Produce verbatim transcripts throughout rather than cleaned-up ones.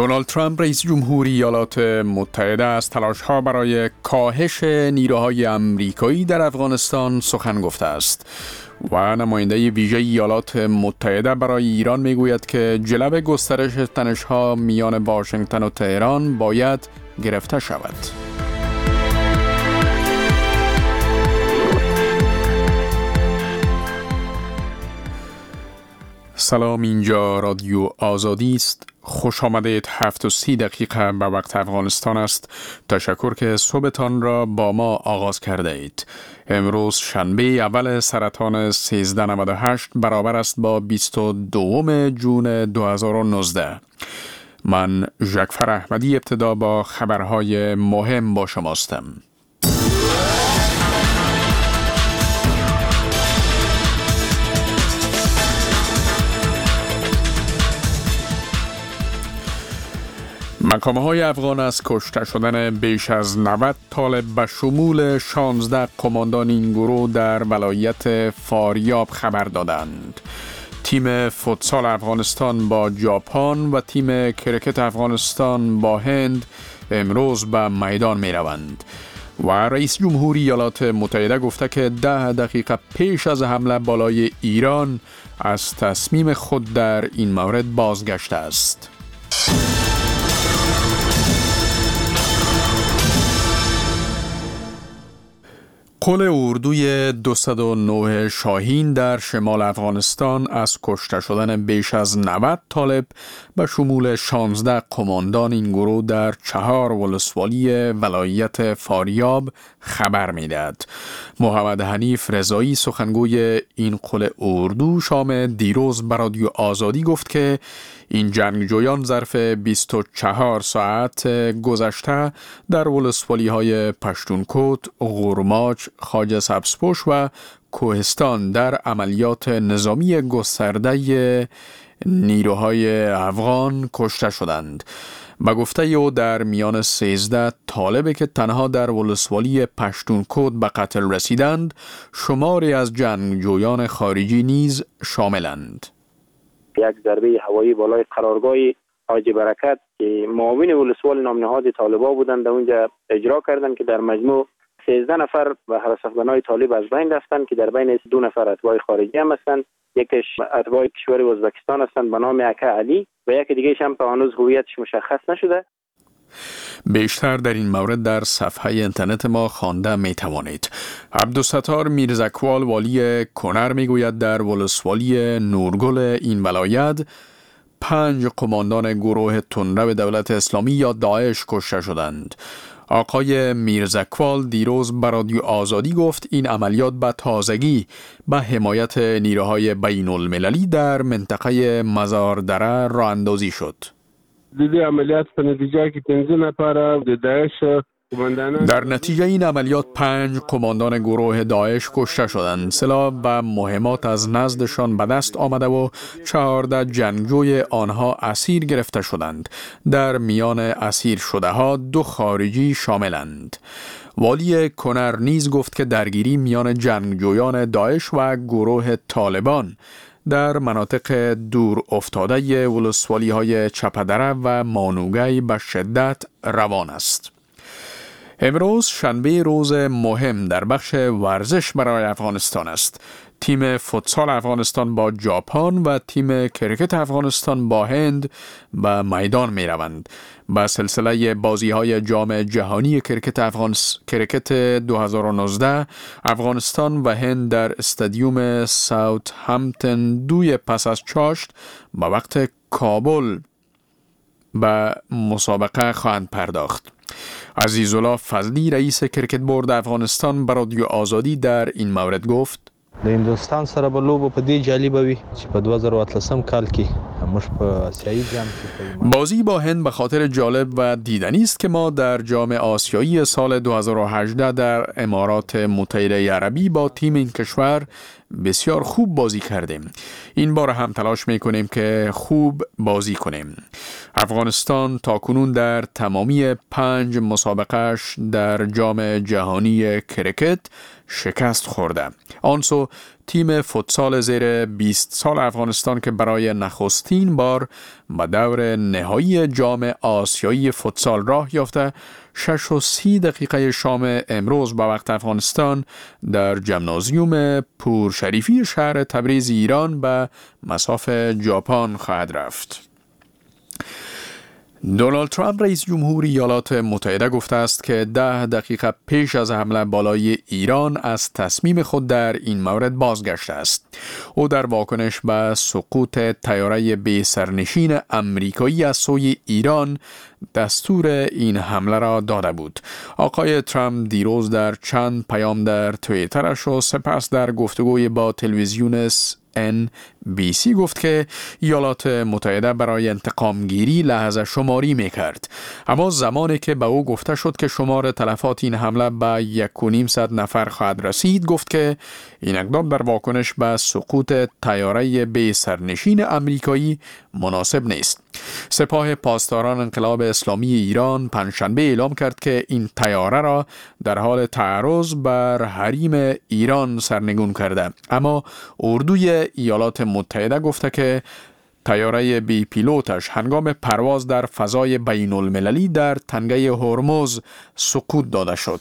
دونالد ترامپ رئیس جمهوری ایالات متحده از تلاش‌ها برای کاهش نیروهای آمریکایی در افغانستان سخن گفته است و نماینده ویژه ایالات متحده برای ایران میگوید که جلو گسترش تنش‌ها میان واشنگتن و تهران باید گرفته شود. سلام، اینجا رادیو آزادی است. خوش آمدید. هفت و سی دقیقه به وقت افغانستان است. تشکر که صبحتان را با ما آغاز کرده اید. امروز شنبه اول سرطان سیزده نود و هشت برابر است با بیست و دوم جون دو هزار و نوزده. من ژکفر احمدی ابتدا با خبرهای مهم با شماستم. مقام‌های افغان از کشته شدن بیش از نود طالب به شمول شانزده قماندان این گروه در ولایت فاریاب خبر دادند. تیم فوتسال افغانستان با ژاپن و تیم کرکت افغانستان با هند امروز به میدان می روند. و رئیس جمهوری ایالات متحده گفته که ده دقیقه پیش از حمله بالای ایران از تصمیم خود در این مورد بازگشته است. قول اردوی دویست و نه شاهین در شمال افغانستان از کشته شدن بیش از نود طالب به شمول شانزده قماندان این گروه در چهار ولسوالی ولایت فاریاب خبر می‌دهد. محمد حنیف رضایی سخنگوی این قول اردو شام دیروز به رادیو آزادی گفت که این جنگجویان ظرف بیست و چهار ساعت گذشته در ولسوالی‌های پشتونکوت، غورماچ، خواجه سبزپوش و کوهستان در عملیات نظامی گسترده نیروهای افغان کشته شدند. به گفته او در میان سیزده طالبی که تنها در ولسوالی پشتونکوت به قتل رسیدند، شماری از جنگجویان خارجی نیز شاملند. یک ضربه هوایی بالای قرارگاه حاجی برکت که معاون ولسوال نامنهاد طالبا بودند اونجا اجرا کردند که در مجموع سیزده نفر و حراس افغانای طالب از بین رفتند که در بین دو نفر اتباع خارجی هم هستند. یکیش اتباع کشور ازبکستان هستند به نام اکا علی و یکی دیگه هم هنوز هویتش مشخص نشده. بیشتر در این مورد در صفحه اینترنت ما خوانده می توانید. عبدالستار میرزکوال والی کنر می گوید در ولسوالی نورگل این ولایت پنج قماندان گروه تندرو دولت اسلامی یا داعش کشته شدند. آقای میرزکوال دیروز به رادیو آزادی گفت این عملیات به تازگی به حمایت نیروهای بین المللی در منطقه مزاردره راه اندازی شد. دیدی عملیات په نتیجه کې پنځه نفر د داعش قماندانان در نتیجه این عملیات پنج قماندان گروه داعش کشته شدند. سلاح و مهمات از نزدشان به دست آمده و چهارده جنگجوی آنها اسیر گرفته شدند. در میان اسیر شده ها دو خارجی شاملند. والی کنر نیز گفت که درگیری میان جنگجویان داعش و گروه طالبان در مناطق دور افتاده ولسوالی های چپدره و مانوگی به شدت روان است. امروز شنبه روز مهم در بخش ورزش برای افغانستان است. تیم فوتسال افغانستان با ژاپن و تیم کرکت افغانستان با هند به میدان می روند. با سلسله بازی های جام جهانی کرکت افغانس کرکت دو هزار و نوزده افغانستان و هند در استادیوم ساوت همپتون دوی پس از چاشت به وقت کابل به مسابقه خواهند پرداخت. عزیزالله فضلی رئیس کرکت بورد افغانستان به رادیو آزادی در این مورد گفت د هندوستان سره به لوبه په دې جالبه وي چې په دوه زره و اتلسم کال کې موږ په آسیایی جام کې بازی با هند به خاطر جالب و دیدنی است که ما در جام آسیایی سال دو هزار و هجده در امارات متحده عربی با تیم این کشور بسیار خوب بازی کردیم. این بار هم تلاش میکنیم که خوب بازی کنیم. افغانستان تاکنون در تمامی پنج مسابقهش در جام جهانی کرکت شکست خورده. آنسو تیم فوتسال زیر بیست سال افغانستان که برای نخستین بار به دور نهایی جام آسیایی فوتسال راه یافته شش و سی دقیقه شام امروز به وقت افغانستان در ژیمنازیوم پورشریفی شهر تبریز ایران به مصاف ژاپن خواهد رفت. دونالد ترامپ رئیس جمهور ایالات متحده گفته است که ده دقیقه پیش از حمله بالای ایران از تصمیم خود در این مورد بازگشته است. او در واکنش به سقوط طیاره بی سرنشین امریکایی از سوی ایران دستور این حمله را داده بود. آقای ترامپ دیروز در چند پیام در توییترش و سپس در گفتگوی با تلویزیون ان بی سی گفت که ایالات متحده برای انتقام گیری لحظه شماری می کرد. اما زمانی که به او گفته شد که شمار تلفات این حمله به یک و نیم صد نفر خواهد رسید، گفت که این اقدام در واکنش به سقوط طیاره بی سرنشین امریکایی مناسب نیست. سپاه پاسداران انقلاب اسلامی ایران پنجشنبه اعلام کرد که این طیاره را در حال تعرض بر حریم ایران سرنگون کرده، اما اردوی ایالات متحده گفته که طیاره بی پیلوتش هنگام پرواز در فضای بین المللی در تنگه هرمز سقوط داده شد.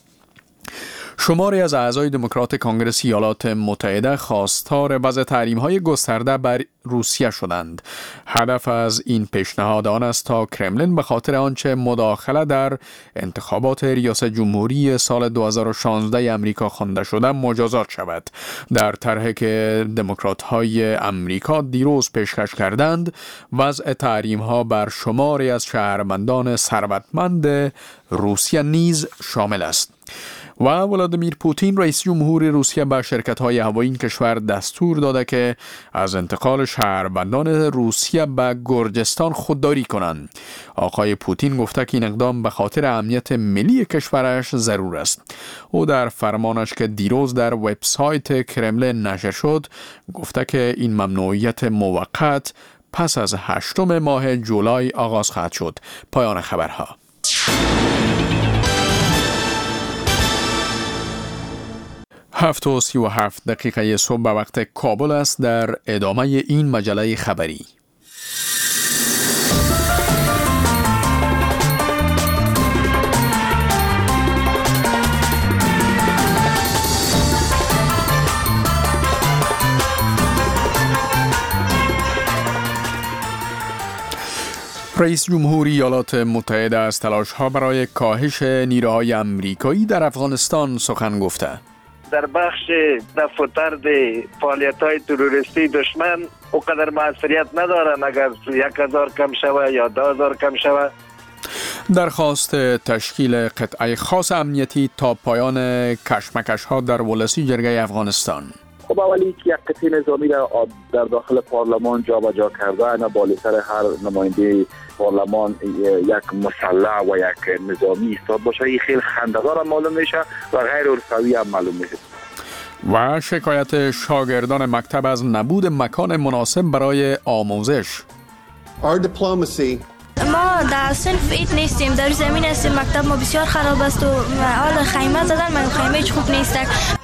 شماری از اعضای دموکرات کنگره ایالات متحده خواستار وضع تحریم‌های گسترده بر روسیه شدند. هدف از این پیشنهاد آن است تا کرملین به خاطر آنچه مداخله در انتخابات ریاست جمهوری سال دو هزار و شانزده امریکا خوانده شده مجازات شود. در طرحی که دموکرات‌های امریکا دیروز پیشکش کردند، وضع تحریم‌ها بر شماری از شهروندان ثروتمند روسیه نیز شامل است. و ولادیمیر پوتین رئیس جمهور روسیه به شرکت‌های هوایی این کشور دستور داده که از انتقال شهروندان روسیه به گرجستان خودداری کنند. آقای پوتین گفته که این اقدام به خاطر امنیت ملی کشورش ضرور است. او در فرمانش که دیروز در وبسایت کرملین نشر شد گفته که این ممنوعیت موقت پس از هشتم ماه جولای آغاز خواهد شد. پایان خبرها. هفت و سی و هفت دقیقه صبح به وقت کابل است. در ادامه این مجله خبری رئیس جمهور ایالات متحده از تلاش‌ها برای کاهش نیروهای امریکایی در افغانستان سخن گفته. در بخش دفع و طرد فعالیت‌های تروریستی دشمن اونقدر موثریت ندارن، اگر یک هزار کم شوه یا دو هزار کم شوه. درخواست تشکیل قطعه خاص امنیتی تا پایان کشمکش‌ها در ولسی جرگه افغانستان. خب اولی که یک قطعه نظامی را در داخل پارلمان جابجا کرده، نه بالای سر هر نماینده پارلمان یک مسلح و یک نظامی ایستاد باشه، این خیلی خنده‌دار معلوم میشه و غیر عرفی هم معلوم میشه. و شکایت شاگردان مکتب از نبود مکان مناسب برای آموزش. Our diplomacy ما در صنف ایت نیستیم، در زمین هستیم. مکتب ما بسیار خراب است و حال خیمه زدن، ما خیمه هیچ خوب نیست.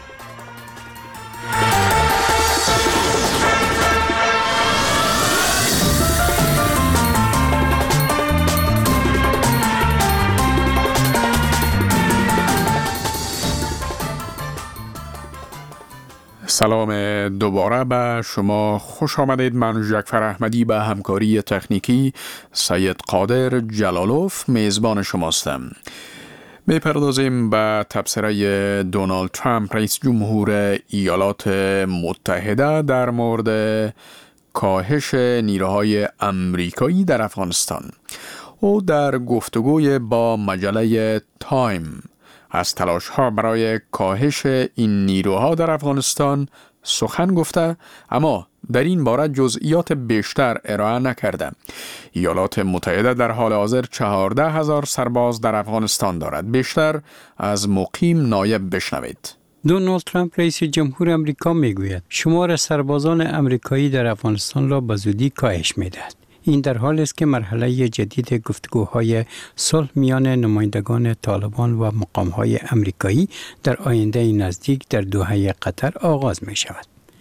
سلام دوباره به شما، خوش آمدید. من جعفر احمدی به همکاری تکنیکی سید قادر جلالوف میزبان شماستم. میپردازیم به تبصره دونالد ترامپ رئیس جمهور ایالات متحده در مورد کاهش نیروهای امریکایی در افغانستان. او در گفتگوی با مجله تایم از تلاش‌ها برای کاهش این نیروها در افغانستان سخن گفته، اما در این باره جزئیات بیشتر ارائه نکرده. ایالات متحده در حال حاضر چهارده هزار سرباز در افغانستان دارد. بیشتر از مقیم نایب بشنوید. دونالد ترامپ رئیس جمهور امریکا میگوید شمار سربازان امریکایی در افغانستان را به زودی کاهش می‌دهد. این در حالی است که مرحله جدید گفتگوهای صلح میان نمایندگان طالبان و مقام‌های امریکایی در آینده نزدیک در دوحه قطر آغاز می شود.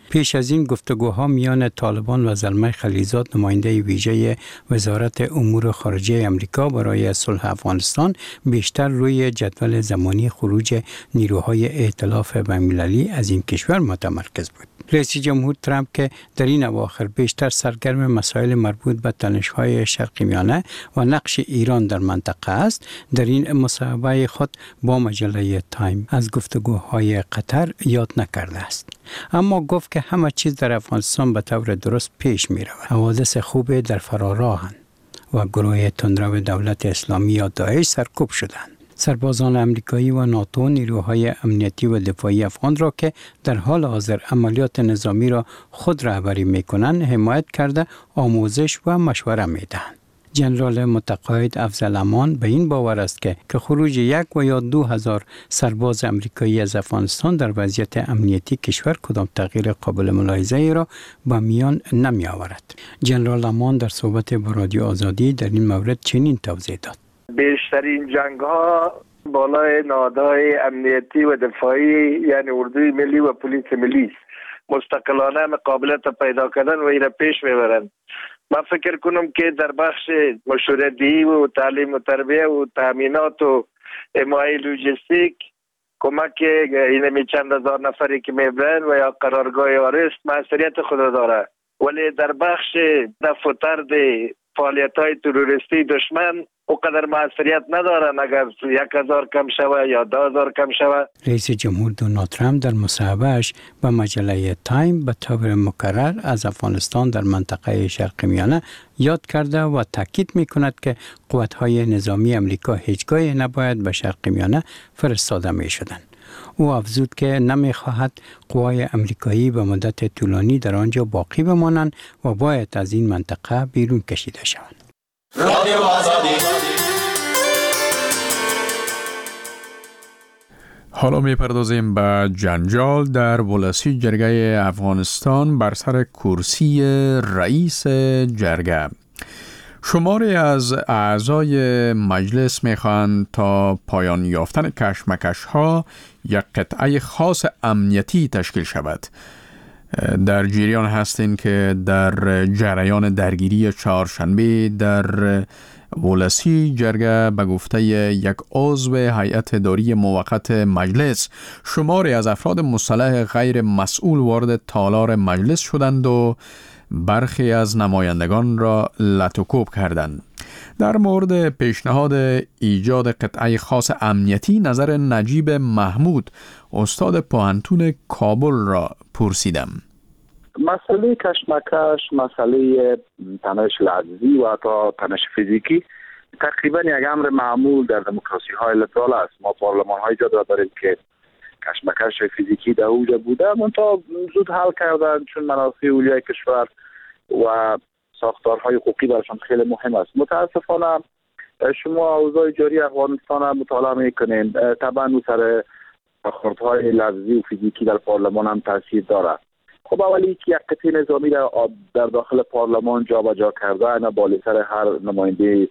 پیش از این گفتگوها میان طالبان و زلمه خلیلزاد نماینده ویژه وزارت امور خارجه امریکا برای صلح افغانستان بیشتر روی جدول زمانی خروج نیروهای ائتلاف بین‌المللی از این کشور متمرکز بود. رئیس جمهور ترامپ که در این اواخر بیشتر سرگرم مسائل مربوط به تنش‌های شرق میانه و نقش ایران در منطقه است، در این مصاحبه خود با مجله تایم از گفتگوهای قطر یاد نکرده است. اما گفت که همه چیز در افغانستان به طور درست پیش می رود. حوادث خوب در فراراهند و گروه تندرو دولت اسلامی یا داعش سرکوب شدند. سربازان امریکایی و ناتو نیروهای امنیتی و دفاعی افغان را که در حال حاضر عملیات نظامی را خود رهبری می کنند حمایت کرده آموزش و مشوره می دهند. جنرال متقاعد افضل امان به این باور است که که خروج یک و یا دو هزار سرباز امریکایی از افغانستان در وضعیت امنیتی کشور کدام تغییر قابل ملاحظه ای را به میان نمی آورد. جنرال امان در صحبت با رادیو آزادی در این مورد چنین توضیح داد: بیشترین جنگ ها بالای نهادهای امنیتی و دفاعی یعنی اردوی ملی و پلیس ملی است. مستقلانه قابلیت پیدا کردن و این را پیش میبرند. من فکر کنم که در بخش مشورتی و تعلیم و تربیه و تامینات و حمایت لوجستیک کمک این چند هزار نفری که میبرند و یا قرارگاه آرست مسئولیت خود داره، ولی در بخش دفع و طرد فعالیت‌های تروریستی دشمن اونقدر مسئولیت ندارن اگر یک هزار کم شوه یا دو هزار کم شوه. رئیس جمهور دونالد ترامپ در مصاحبهش به مجله تایم به طور مکرر از افغانستان در منطقه شرق میانه یاد کرده و تاکید می‌کند که قوت‌های نظامی امریکا هیچگاه نباید به شرق میانه فرستاده می‌شدند. او افزود که نمی‌خواهد قوای امریکایی به مدت طولانی در آنجا باقی بمانند و باید از این منطقه بیرون کشیده شوند. رادیو آزادی. حالا می‌پردازیم به جنجال در ولسی جرگه افغانستان بر سر کرسی رئیس جرگه. شماری از اعضای مجلس می‌خواهند تا پایان یافتن کشمکش‌ها یک قطعه خاص امنیتی تشکیل شود. در جریان هستیم که در جریان درگیری چهارشنبه در ولسی جرگه به گفته یک عضو هیئت اداری موقت مجلس شماری از افراد مسلح غیر مسئول وارد تالار مجلس شدند و برخی از نمایندگان را لطوکوب کردند. در مورد پیشنهاد ایجاد قطعه خاص امنیتی نظر نجیب محمود استاد پوهنتون کابل را پرسیدم. مسئله کشمکش، مسئله تنش لفظی و حتی تنش فیزیکی تقریبا یک امر معمول در دموکراسی های لیبرال است. ما پارلمان های جدا داریم که کشمکش فیزیکی در اوج بوده منتها زود حل کردن چون منافع اولیای کشور و ساختارهای حقوقی برشان خیلی مهم است. متاسفانه شما اوضاع جاری افغانستان مطالعه میکنین، طبعا اون سر برخوردهای لفظی و فیزیکی در پارلمان هم تاثیر داره. خب اولی که یک قطعه نظامی در, در داخل پارلمان جابجا کردن بالا سر هر نماینده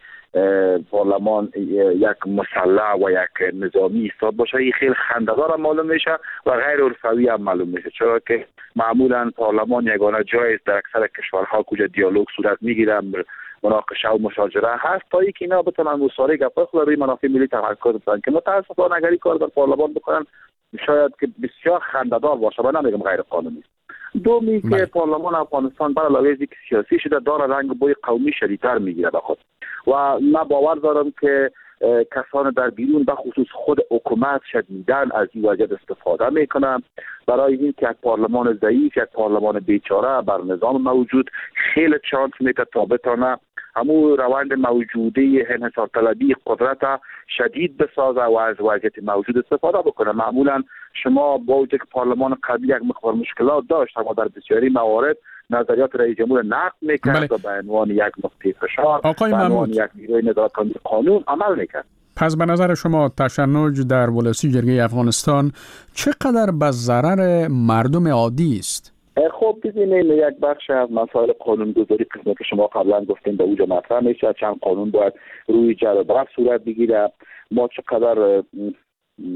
پارلمان یک مسلح و یک نظامی ایستاد باشه این خیلی خنده‌دار هم معلوم میشه و غیر عرفوی هم معلوم میشه، چرا که معمولا پارلمان یگانه جایی است در اکثر کشورها کجا دیالوگ صورت میگیره، مناقشه و مشاجره هست تا اینکه اینا بتونن مصالحه گپای خود روی منافع ملی تمرکز بکنن که متاسفانه اگر این کار در پارلمان بکنن شاید که بسیار خنده‌دار باشه و نمیگم غیر قانونی. دومی که پارلمان افغانستان بر علاوه از اینکه سیاسی شده داره رنگ بوی قومی شدیدتر میگیره به خود و من باور دارم که کسان در بیرون به خصوص خود حکومت شدیداً از این وضعیت استفاده میکنن برای اینکه یک پارلمان ضعیف، یک پارلمان بیچاره بر نظام موجود خیلی چانس میده تا بتونه همون روند موجوده انحصار طلبی قدرت شدید بسازه و از وضعیت موجود استفاده بکنه. معمولا شما با وجود که پارلمان قبلی یک مقدار مشکلات داشت اما در بسیاری موارد نظریات رئیس جمهور نقد میکرد و به عنوان یک نقطه فشار به عنوان یک نیروی نظارت‌کننده قانون عمل میکرد. پس به نظر شما تشنج در ولسی جرگه افغانستان چقدر به ضرر مردم عادی است؟ خب ببینید یک بخش از مسائل قانونگذاری قسمت که شما قبلا گفتین به اوج مطرح میشه، چند قانون باید روی جر و بحث صورت بگیره. ما چقدر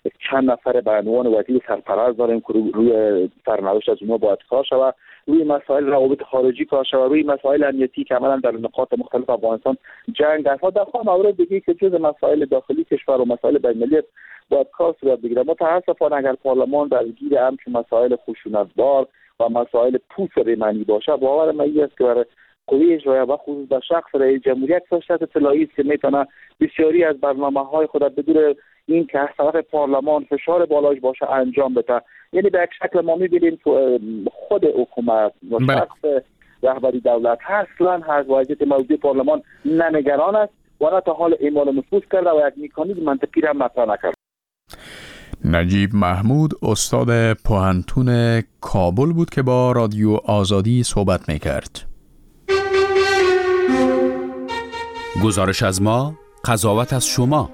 چند نفر به عنوان وزیر سرپرست داریم که روی سرنوشت از اونها باید کار شود، روی مسائل روابط خارجی کار شود، روی مسائل امنیتی که عملا در نقاط مختلف افغانستان جنگ است و در موارد دیگه که جز مسائل داخلی کشور و مسائل بین‌المللی باید کار صورت بگیره. متاسفانه اگر پارلمان درگیر همچون مسائل خشونت‌بار و مسائل پوست ریمنی باشه، باور من است که برای قوی اجرایی و خصوص در شخص رئیس جمهوریت فرصت اطلاعی است که میتونه بسیاری از برنامه‌های خود بدون این که از طرف پارلمان فشار بالاش باشه انجام بده. یعنی به یک شکل ما می‌بینیم که خود حکومت و شخص رهبری دولت اصلا از وضعیت موجود پارلمان نه نگران است و نه تا حال اعمال نفوذ کرده و یک مکانیزم منطقی را مطرح نکرده. نجیب محمود استاد پوهنتون کابل بود که با رادیو آزادی صحبت میکرد. گزارش از ما، قضاوت از شما.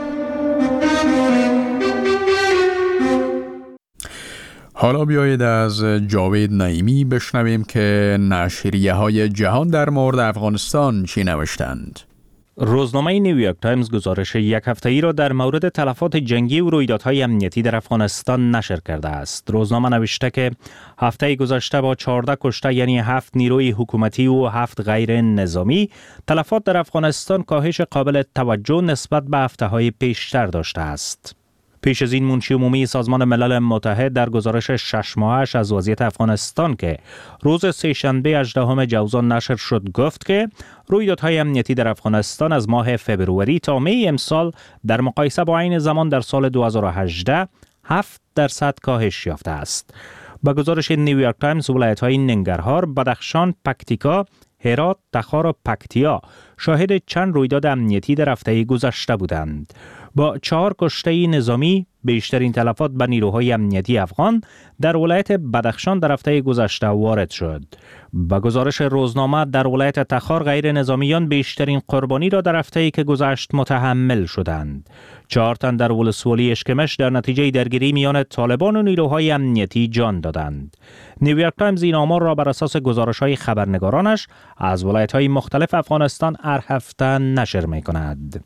حالا بیایید از جاوید نعیمی بشنویم که نشریه های جهان در مورد افغانستان چی نوشتند. روزنامه نیویورک تایمز گزارش یک هفته‌ای را در مورد تلفات جنگی و رویدادهای امنیتی در افغانستان نشر کرده است. روزنامه نوشته که هفته گذشته با چهارده کشته یعنی هفت نیروی حکومتی و هفت غیر نظامی، تلفات در افغانستان کاهش قابل توجه نسبت به هفته‌های پیشتر داشته است. پیش از این منشی عمومی سازمان ملل متحد در گزارش شش ماهش از وضعیت افغانستان که روز سه‌شنبه هجدهم جوزان نشر شد گفت که رویدادهای امنیتی در افغانستان از ماه فبروری تا می امسال در مقایسه با عین زمان در سال دو هزار و هجده هفت درصد کاهش یافته است. با گزارش نیویورک تایمز ولایت‌های ننگرهار، بدخشان، پکتیکا، هرات، تخار و پکتیا شاهد چند رویداد امنیتی در هفته گذشته بودند. با چهار کشته نظامی، بیشترین تلفات به نیروهای امنیتی افغان در ولایت بدخشان در هفته گذشته وارد شد. با گزارش روزنامه در ولایت تخار غیر نظامیان بیشترین قربانی را در هفته‌ای که گذشت متحمل شدند. چهار تن در ولسوالی اشکمش در نتیجه درگیری میان طالبان و نیروهای امنیتی جان دادند. نیویورک تایمز این آمار را بر اساس گزارش‌های خبرنگارانش از ولایت‌های مختلف افغانستان هر هفته نشر می‌کند.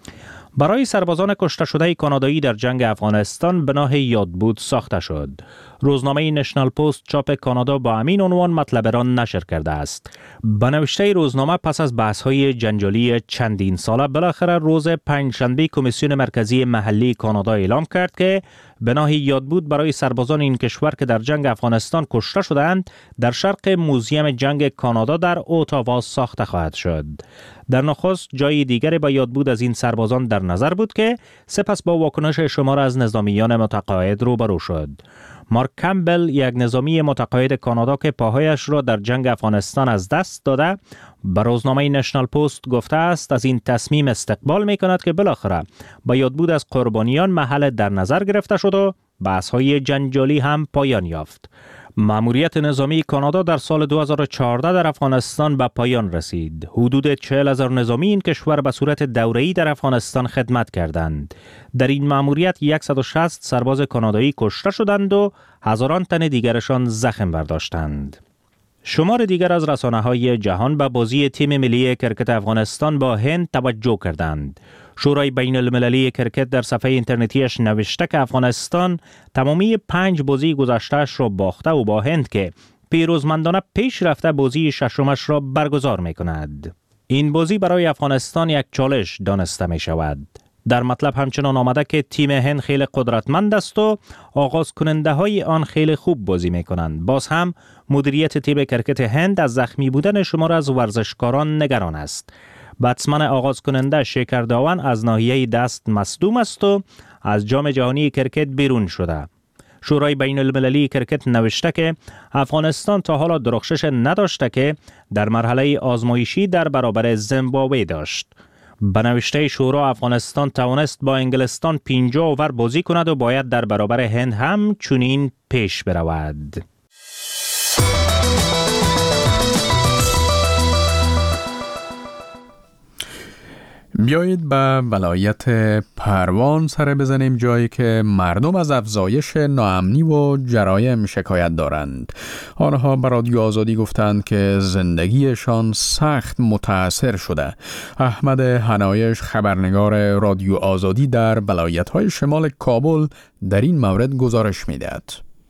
برای سربازان کشته شده کانادایی در جنگ افغانستان بناه یادبود ساخته شد. روزنامه نشنال پست چاپ کانادا با همین عنوان مطلب را نشر کرده است. به نوشته روزنامه پس از بحث‌های جنجالی چندین ساله بالاخره روز پنجشنبه کمیسیون مرکزی محلی کانادا اعلام کرد که بناه یادبود برای سربازان این کشور که در جنگ افغانستان کشته شدند در شرق موزیم جنگ کانادا در اوتاوا ساخته خواهد شد. در نخست جای دیگری با یادبود از این سربازان در نظر بود که سپس با واکنش شمار از نظامیان متقاعد روبرو شد. مارک کمبل، یک نظامی متقاعد کانادا که پاهایش را در جنگ افغانستان از دست داده، به روزنامه نشنال پست گفته است از این تصمیم استقبال می کند که بالاخره با یادبود از قربانیان محل در نظر گرفته شد و بحث‌های جنجالی هم پایان یافت. مأموریت نظامی کانادا در سال دو هزار و چهارده در افغانستان به پایان رسید. حدود چهل هزار نظامی این کشور به صورت دوره‌ای در افغانستان خدمت کردند. در این مأموریت صد و شصت سرباز کانادایی کشته شدند و هزاران تن دیگرشان زخم برداشتند. شمار دیگر از رسانه‌های جهان به بازی تیم ملی کرکت افغانستان با هند توجه کردند. شورای بین المللی کرکت در صفحه اینترنتیش نوشته که افغانستان تمامی پنج بازی گذشته‌اش را باخته و با هند که پیروزمندانه پیش رفته بازی ششمش را برگزار می کند. این بازی برای افغانستان یک چالش دانسته می شود. در مطلب همچنان آمده که تیم هند خیلی قدرتمند است و آغاز کننده های آن خیلی خوب بازی می کنند. باز هم مدیریت تیم کرکت هند از زخمی بودن شمار از ورزشکاران نگران است. بتسمن آغاز کننده شیکر داون از ناحیه دست مصدوم است و از جام جهانی کرکت بیرون شده. شورای بین المللی کرکت نوشته که افغانستان تا حالا درخشش نداشته که در مرحله آزمایشی در برابر زیمبابوه داشت. به نوشته شورا افغانستان توانست با انگلستان پنجاه اوور بازی کند و باید در برابر هند هم چنین پیش برود. بیایید به ولایت پروان سر بزنیم، جایی که مردم از افزایش ناامنی و جرایم شکایت دارند. آنها به رادیو آزادی گفتند که زندگیشان سخت متاثر شده. احمد حنایش، خبرنگار رادیو آزادی در ولایت‌های شمال کابل، در این مورد گزارش می‌دهد.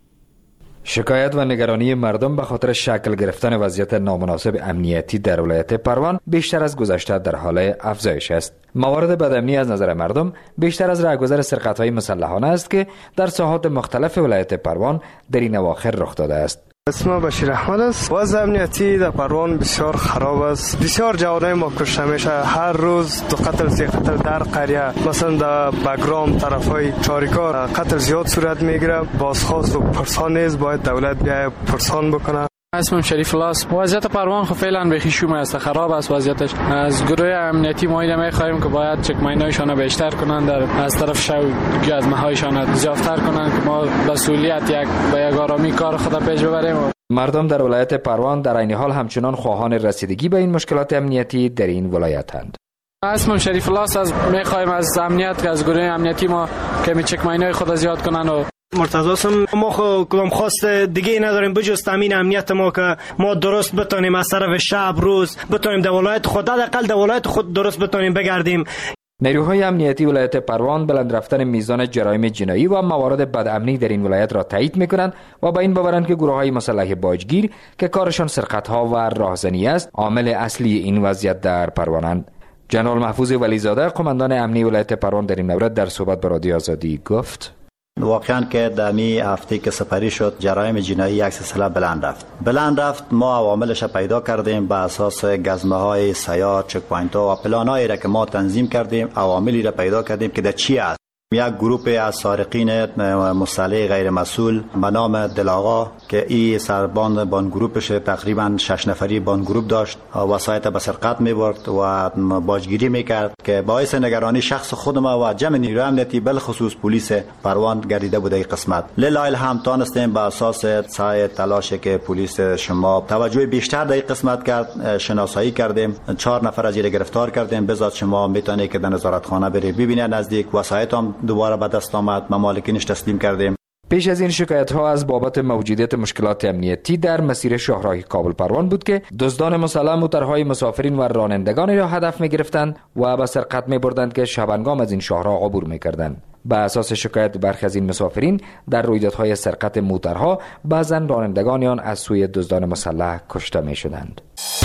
شکایت و نگرانی مردم به خاطر شکل گرفتن وضعیت نامناسب امنیتی در ولایت پروان بیشتر از گذشته در حال افزایش است. موارد بدامنی از نظر مردم بیشتر از رهگذر سرقت‌های مسلحانه است که در ساحات مختلف ولایت پروان در این اواخر رخ داده است. اسمم بشیر احمد است. وضع امنیتی در پروان بسیار خراب است. بسیار جوانای ما کشته میشه. هر روز دو قتل سه قتل در قریه، مثلا در بگرام طرفای چاریکار قتل زیاد صورت میگیره. بازخواست و پرسان نیز باید دولت بیاید پرسان بکنه. اسمم شریف الله است. وضعیت پروان خب فعلا به خیشوم است، خراب است وضعیتش. از گروه امنیتی ما اینو می‌خوایم که باید چکماینایشان بیشتر کنند، در از طرف شو گزمه‌هایشان زیادتر کنند که ما مسئولیت یک با یک آرامی کار خود پیش ببریم. مردم در ولایت پروان در این حال همچنان خواهان رسیدگی به این مشکلات امنیتی در این ولایت‌اند. اسمم شریف الله است. از می‌خوایم از امنیت که از گروه امنیتی ما که می چکماینای خود زیاد کنند و مرتضی ما خو کدام خواست دیگه نداریم بجز تامین امنیت ما که ما درست بتونیم از طرف شب روز بتونیم در ولایت خود حداقل در ولایت خود درست بتونیم بگردیم. نیروهای امنیتی ولایت پروان بلند رفتن میزان جرایم جنایی و موارد بدامنی در این ولایت را تایید میکنند و با این باورند که گروه‌های مسلح باجگیر که کارشان سرقت‌ها و راهزنی است عامل اصلی این وضعیت در پروانند. جنرال محفوظ ولیزاده، قماندان امنی ولایت پروان، در این مورد در صحبت با رادیو آزادی گفت: واقعا که در می هفته که سپری شد جرایم جنایی یک سلسله بلند رفت بلند رفت ما عواملش پیدا کردیم به اساس گزمه های سیار، چک پوینت ها و پلان هایی را که ما تنظیم کردیم. عواملی را پیدا کردیم که در چی است. یک گروپ از سارقین مسلح غیر مسئول به نام دلاغا که این سربان بان گروپش تقریبا شش نفری بان گروپ داشت، وسایت به سرقت می برد و باجگیری می کرد که باعث نگرانی شخص خود ما و جمع نیروی امنیتی بالخصوص پلیس پروان گردیده بوده این قسمت. لله الحمد تانستیم به اساس سعی تلاش که پلیس شما توجه بیشتر در این قسمت کرد، شناسایی کردیم، چهار نفر از این گرفتار کردیم. بذات شما میتونید که در نظارتخانه برید ببینید نزدیک وسایت هم دوباره به دست آمد، ممالکینش تسلیم کردیم. پیش از این شکایت ها از بابت موجودیت مشکلات امنیتی در مسیر شاهراه کابل پروان بود که دزدان مسلح موترهای مسافرین و رانندگانی را هدف می گرفتند و به سرقت می بردند که شبانگام از این شاهراه عبور می کردند. به اساس شکایت برخی از این مسافرین در رویدادهای سرقت موترها بعضا رانندگان آن از سوی دزدان مسلح کشته می شدند.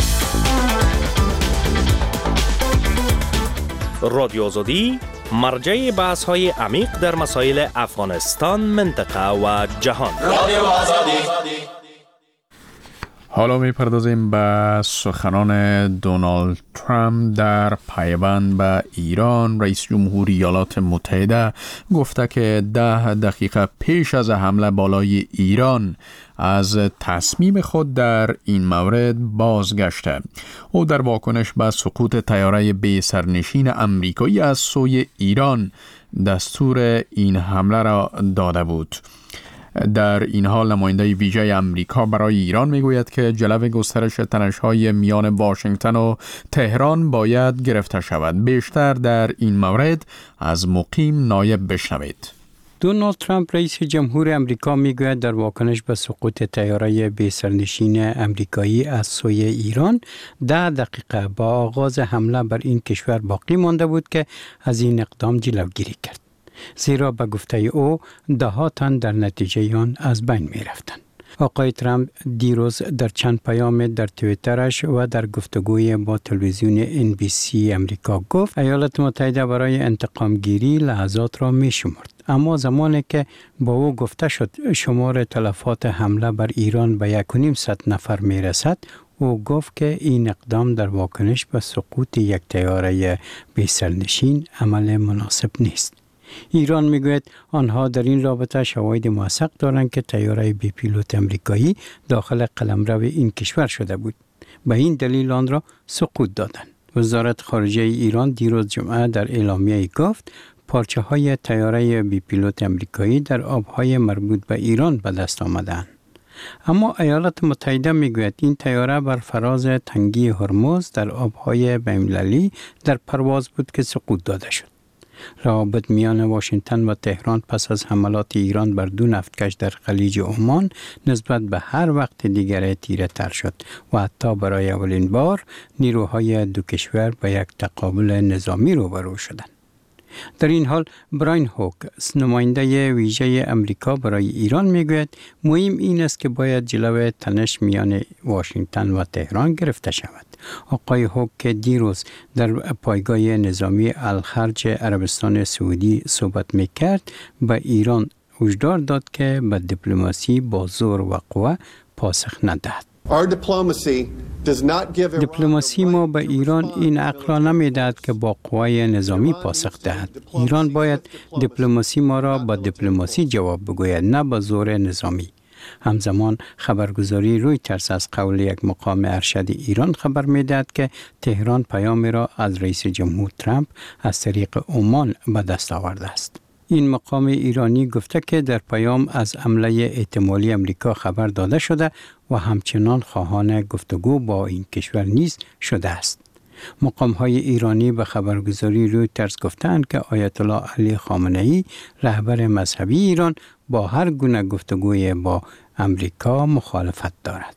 رادیو آزادی مرجع بحث های عمیق در مسائل افغانستان، منطقه و جهان. رادیو آزادی. حالا میپردازیم به سخنان دونالد ترامپ در پیوند به ایران. رئیس جمهوری ایالات متحده گفته که ده دقیقه پیش از حمله بالای ایران از تصمیم خود در این مورد بازگشته. او در واکنش به سقوط طیاره بی سرنشین امریکایی از سوی ایران دستور این حمله را داده بود. در این حال نماینده ویژه امریکا برای ایران میگوید که جلو گسترش تنش‌های میان واشنگتن و تهران باید گرفته شود. بیشتر در این مورد از مقیم نایب بشنوید. دونالد ترامپ رئیس جمهور امریکا میگوید در واکنش به سقوط طیاره بی سرنشین امریکایی از سوی ایران ده دقیقه با آغاز حمله بر این کشور باقی مانده بود که از این اقدام جلوگیری کرد، زیرا به گفته او ده ها تن در نتیجه آن از بین می رفتند. آقای ترامپ دیروز در چند پیام در توییترش و در گفتگوی با تلویزیون ان بی سی امریکا گفت ایالات متحده برای انتقام گیری لحظات را می شمرد، اما زمانی که با او گفته شد شمار تلفات حمله بر ایران به یک و نیم صد نفر می رسد، او گفت که این اقدام در واکنش به سقوط یک طیاره بی سرنشین عمل مناسب نیست. ایران میگوید آنها در این رابطه شواهد موثق دارند که طیاره بی پیلوت امریکایی داخل قلمرو این کشور شده بود. به این دلیل آن را سقوط دادند. وزارت خارجه ایران دیروز جمعه در اعلامیه گفت پارچه های طیاره بی پیلوت امریکایی در آبهای مربوط به ایران به دست آمدند. اما ایالات متحده میگوید این طیاره بر فراز تنگی هرمز در آبهای بین‌المللی در پرواز بود که سقوط داده شد. روابط میان واشنگتن و تهران پس از حملات ایران بر دو نفتکش در خلیج عمان نسبت به هر وقت دیگر تیره تر شد و حتی برای اولین بار نیروهای دو کشور به یک تقابل نظامی روبرو شدند. در این حال براین هوک نماینده ویژه امریکا برای ایران میگوید مهم این است که باید جلوی تنش میان واشنگتن و تهران گرفته شود. آقای هوک که دیروز در پایگاه نظامی الخرج عربستان سعودی صحبت میکرد به ایران هشدار داد که به دیپلماسی با زور و قوه پاسخ ندهد. دیپلماسی ما به ایران این حق را نمیدهد که با قوه نظامی پاسخ دهد. ایران باید دیپلماسی ما را با دیپلماسی جواب بگوید، نه با زور نظامی. همزمان خبرگزاری رویترز از قول یک مقام ارشد ایران خبر میدهد که تهران پیامی را از رئیس جمهور ترامپ از طریق عمان به دست آورده است. این مقام ایرانی گفته که در پیام از حمله احتمالی امریکا خبر داده شده و همچنان خواهان گفتگو با این کشور نیز شده است. مقام های ایرانی به خبرگزاری رویترز گفتند که آیت الله علی خامنه‌ای رهبر مذهبی ایران با هر گونه گفتگوی با امریکا مخالفت دارد.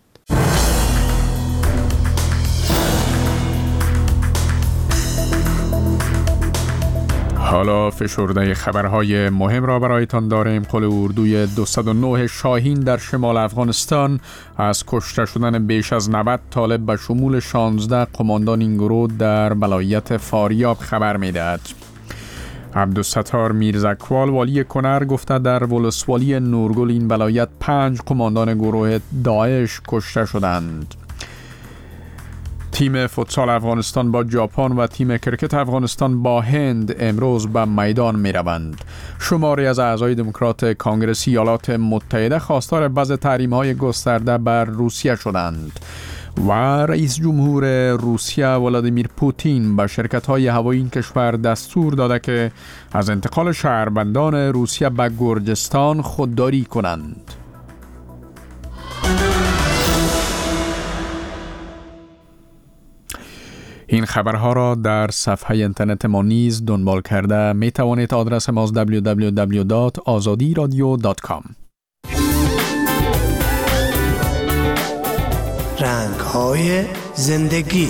حالا فشرده خبرهای مهم را برایتان داریم. قل اردوی دویست و نه شاهین در شمال افغانستان از کشته شدن بیش از نود طالب به شمول شانزده قماندان این گروه در ولایت فاریاب خبر می‌دهد. عبدالستار میرزاکوال والی کنر گفته در ولسوالی نورگل این ولایت پنج قماندان گروه داعش کشته شدند. تیم فوتسال افغانستان با ژاپن و تیم کرکت افغانستان با هند امروز به میدان می روند. شماری از اعضای دموکرات کانگرس ایالات متحده خواستار وضع تحریم‌های گسترده بر روسیه شدند و رئیس جمهور روسیه ولادیمیر پوتین به شرکت‌های هوایی این کشور دستور داده که از انتقال شهروندان روسیه به گرجستان خودداری کنند. این خبرها را در صفحه اینترنت ما نیز دنبال کرده می توانید. آدرس ما دبلیو دبلیو دبلیو دات آزادی رادیو دات کام. رنگ‌های زندگی.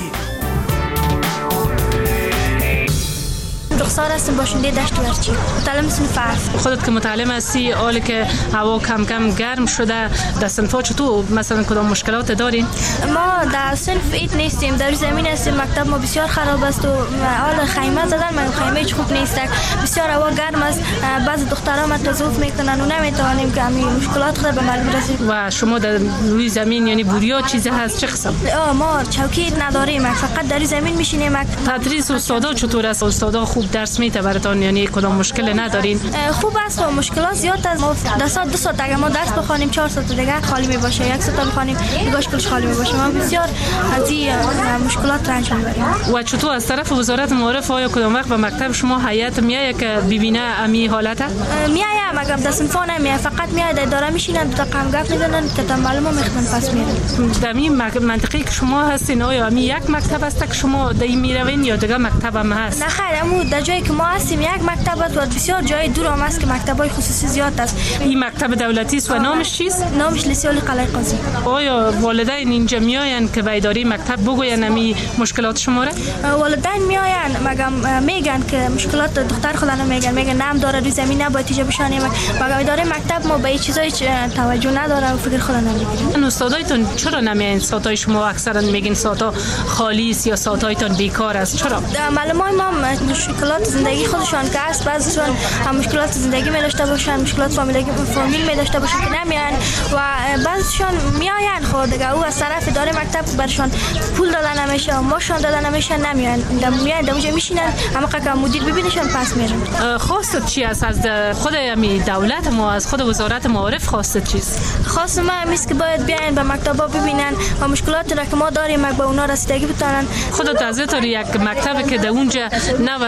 رخسار هستیم باشنده دشت ورچی. متعلم صنف عرف. خودت که متعلم هستی، حالی که هوا کم کم گرم شده، در صنفا چطور مثلا کدام مشکلات دارین؟ ما در صنف ایت نیستیم، در زمین هستیم. مکتب ما بسیار خراب است و حال خیمه زدن ما خیمه هیچ خوب نیست. بسیار هوا گرم است. بعضی دخترها ما تزوف میکنن و نمیتوانیم که همین مشکلات خود به مرگ برسیم. و شما در روی زمین یعنی بوریا چیزی هست چه قسم؟ ما چوکی نداریم، فقط در زمین میشینیم. تدریس استادا چطور است؟ استادا خوب درس میته براتون، یعنی کدام مشکل ندارین؟ خوب است و مشکلات زیاد است. ما دو ساعت دو ساعت اگه ما درس بخونیم چهار ساعت دیگه خالی می باشه، یک ساعت بخونیم دیگه کلش خالی می باشه. ما بسیار از این مشکلات رنج میبریم. و چطور از طرف وزارت معارف آیا کدام وقت به مکتب شما هیئت میایه که ببینه امی حالته؟ میایه مگر در صنفا نمیایه، فقط میایه در اداره میشینن دو تا قم گپ میزنن که تا معلومه میخوان پس میرن. در این منطقه که شما هستین آیا امی یک مکتب است که شما در این میروین یا دیگه مکتب هم هست؟ نه خیر، امو در جایی که ما هستیم یک مکتب است و بسیار جای دور هم است که مکتبای خصوصی زیاد است. این مکتب دولتی است و نامش چیست؟ نامش لیسه قلعه قاضی. آیا والدین اینجا میاین که به اداره مکتب بگوین امی مشکلات شما را؟ والدین میاین مگم میگن که مشکلات دختر خودن میگن میگن نام داره روی زمین نباید تیجا بشانیم، مگم اداره مکتب ما به این چیزای توجه نداره و فکر خود نمیگیریم. استادایتون چرا نمیاین؟ ساعتای شما اکثرا میگین ساعتا خالی است یا ساعتایتون بیکار است، چرا؟ معلمای ما مشکلات زندگی خودشان که است، بعضیشون هم مشکلات زندگی می داشته باشن، مشکلات فامیلی فامیل می داشته باشن که نمیان و بعضیشون میآین خود دیگه او از طرف اداره مکتب برشان پول دادن نمیشه و ماشون دادن نمیشه نمیان، میان اونجا میشینن اما که مدیر ببینشون پس میرن. خواست چی است از خود امی دولت ما، از خود وزارت معارف خواست چیست؟ خواست ما همیست که باید بیاین به مکتبا ببینن و مشکلات را که ما داریم به اونا رسیدگی بتونن. خودت از طور یک مکتب که در اونجا نه وسایل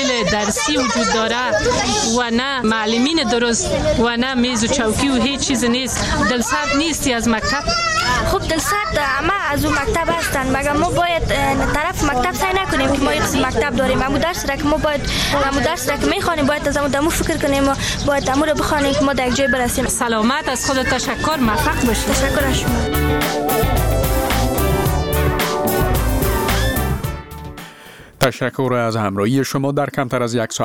وسایل درسی وجود داره و نه معلمین درست و نه میز و چوکی و هیچ چیز نیست. دلسرد نیستی از مکتب؟ خب دلسرد همه از اون مکتب هستن، مگر ما باید طرف مکتب سعی نکنیم که ما یک قسم مکتب داریم. همون درس را که ما باید همون درس را که میخوانیم باید از همون دمو فکر کنیم و باید همون رو بخوانیم که ما در یک جای برسیم. سلامت، از خودت تشکر، موفق باشید. تشکر از شما. تشکر از همراهی شما. در کمتر از یک ساعت